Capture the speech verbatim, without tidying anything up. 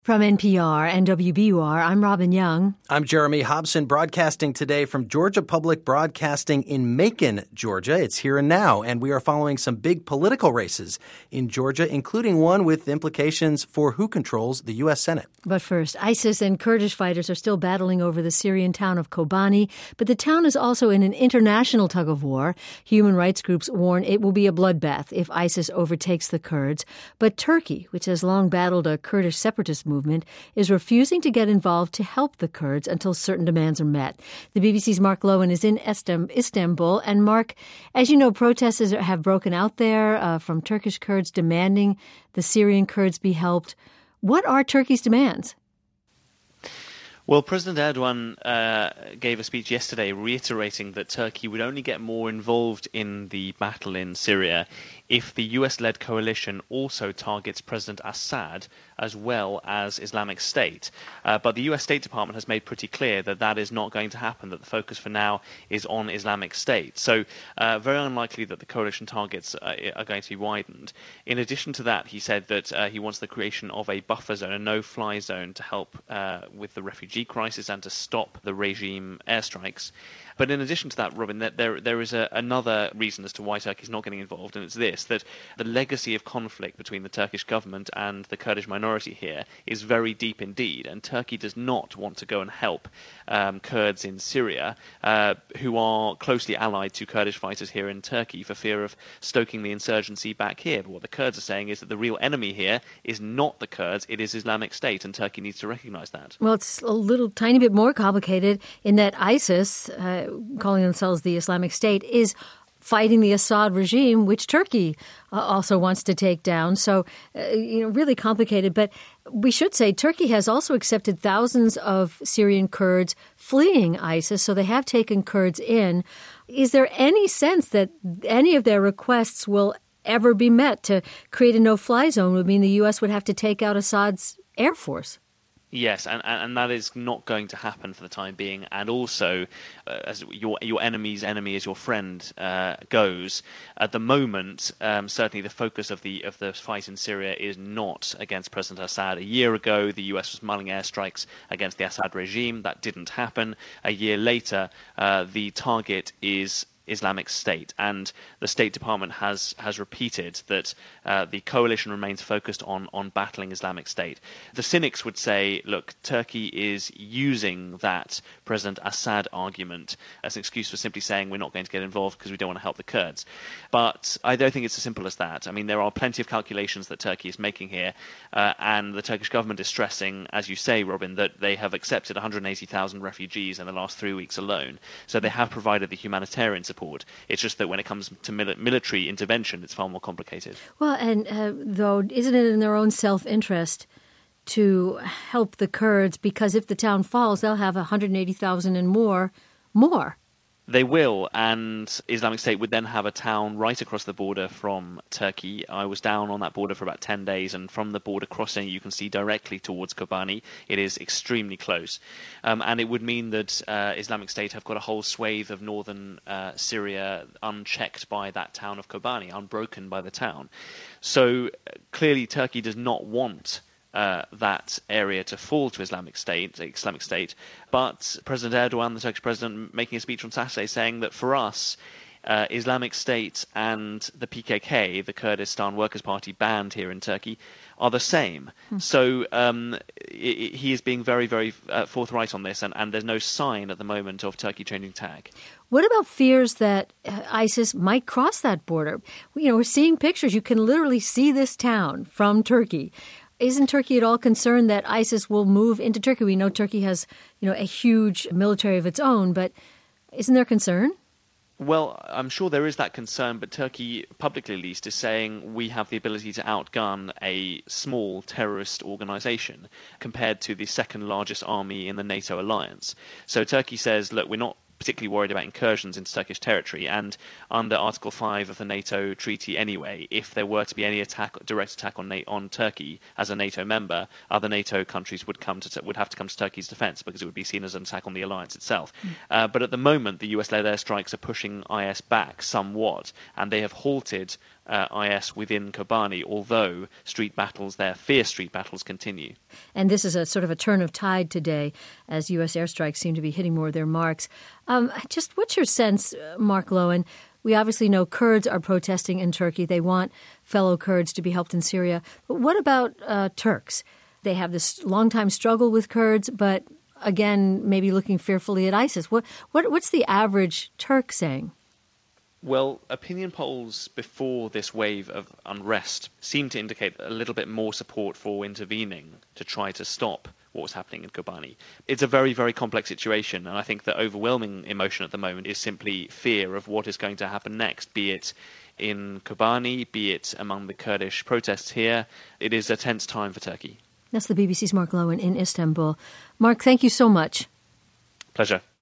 From N P R and W B U R, I'm Robin Young. I'm Jeremy Hobson, broadcasting today from Georgia Public Broadcasting in Macon, Georgia. It's here and now, and we are following some big political races in Georgia, including one with implications for who controls the U S. Senate. But first, ISIS and Kurdish fighters are still battling over the Syrian town of Kobani, but the town is also in an international tug-of-war. Human rights groups warn it will be a bloodbath if ISIS overtakes the Kurds. But Turkey, which has long battled a Kurdish separatist movement, is refusing to get involved to help the Kurds until certain demands are met. The B B C's Mark Lowen is in Istanbul. And Mark, as you know, protests have broken out there uh, from Turkish Kurds demanding the Syrian Kurds be helped. What are Turkey's demands? Well, President Erdogan uh, gave a speech yesterday reiterating that Turkey would only get more involved in the battle in Syria if the U S-led coalition also targets President Assad as well as Islamic State. Uh, but the U S State Department has made pretty clear that that is not going to happen, that the focus for now is on Islamic State. So uh, very unlikely that the coalition targets uh, are going to be widened. In addition to that, he said that uh, he wants the creation of a buffer zone, a no-fly zone, to help uh, with the refugee crisis and to stop the regime airstrikes. But in addition to that, Robin, there there is a, another reason as to why Turkey is not getting involved, and it's this, that the legacy of conflict between the Turkish government and the Kurdish minority here is very deep indeed, and Turkey does not want to go and help um, Kurds in Syria uh, who are closely allied to Kurdish fighters here in Turkey for fear of stoking the insurgency back here. But what the Kurds are saying is that the real enemy here is not the Kurds, it is Islamic State, and Turkey needs to recognize that. Well, it's a little tiny bit more complicated in that ISIS, uh, calling themselves the Islamic State, is fighting the Assad regime, which Turkey uh, also wants to take down. So, uh, you know, really complicated. But we should say Turkey has also accepted thousands of Syrian Kurds fleeing ISIS, so they have taken Kurds in. Is there any sense that any of their requests will ever be met? To create a no-fly zone would mean the U S would have to take out Assad's air force. Yes, and, and that is not going to happen for the time being. And also, uh, as your your enemy's enemy is your friend uh, goes, at the moment, um, certainly the focus of the of the fight in Syria is not against President Assad. A year ago, the U S was mulling airstrikes against the Assad regime. That didn't happen. A year later, uh, the target is Islamic State, and the State Department has has repeated that uh, the coalition remains focused on on battling Islamic State. The cynics would say, look, Turkey is using that President Assad argument as an excuse for simply saying we're not going to get involved because we don't want to help the Kurds. But I don't think it's as simple as that. I mean, there are plenty of calculations that Turkey is making here, uh, and the Turkish government is stressing, as you say, Robin, that they have accepted one hundred eighty thousand refugees in the last three weeks alone. So they have provided the humanitarian support. It's just that when it comes to mil- military intervention, it's far more complicated. Well, and uh, though, isn't it in their own self-interest to help the Kurds? Because if the town falls, they'll have one hundred eighty thousand and more, more. They will, and Islamic State would then have a town right across the border from Turkey. I was down on that border for about ten days, and from the border crossing, you can see directly towards Kobani. It is extremely close. Um, and it would mean that uh, Islamic State have got a whole swathe of northern uh, Syria unchecked by that town of Kobani, unbroken by the town. So uh, clearly Turkey does not want Uh, that area to fall to Islamic State, Islamic State. But President Erdogan, the Turkish president, making a speech on Saturday saying that for us, uh, Islamic State and the P K K, the Kurdistan Workers' Party banned here in Turkey, are the same. Hmm. So um, it, it, he is being very, very uh, forthright on this, and, and there's no sign at the moment of Turkey changing tack. What about fears that uh, ISIS might cross that border? You know, we're seeing pictures. You can literally see this town from Turkey. Isn't Turkey at all concerned that ISIS will move into Turkey? We know Turkey has, you know, a huge military of its own, but isn't there concern? Well, I'm sure there is that concern, but Turkey, publicly at least, is saying we have the ability to outgun a small terrorist organization compared to the second largest army in the NATO alliance. So Turkey says, look, we're not particularly worried about incursions into Turkish territory, and under Article five of the NATO treaty anyway, if there were to be any attack, direct attack on on Turkey as a NATO member, other NATO countries would come to would have to come to Turkey's defense because it would be seen as an attack on the alliance itself. Mm. Uh, but at the moment, the U S-led airstrikes are pushing I S back somewhat, and they have halted uh, I S within Kobani, although street battles there, fierce street battles, continue. And this is a sort of a turn of tide today as U S airstrikes seem to be hitting more of their marks. Um, just what's your sense, Mark Lowen? We obviously know Kurds are protesting in Turkey. They want fellow Kurds to be helped in Syria. But what about uh, Turks? They have this long-time struggle with Kurds, but again, maybe looking fearfully at ISIS. What, what what's the average Turk saying? Well, opinion polls before this wave of unrest seem to indicate a little bit more support for intervening to try to stop what was happening in Kobani. It's a very, very complex situation, and I think the overwhelming emotion at the moment is simply fear of what is going to happen next, be it in Kobani, be it among the Kurdish protests here. It is a tense time for Turkey. That's the B B C's Mark Lowen in Istanbul. Mark, thank you so much. Pleasure.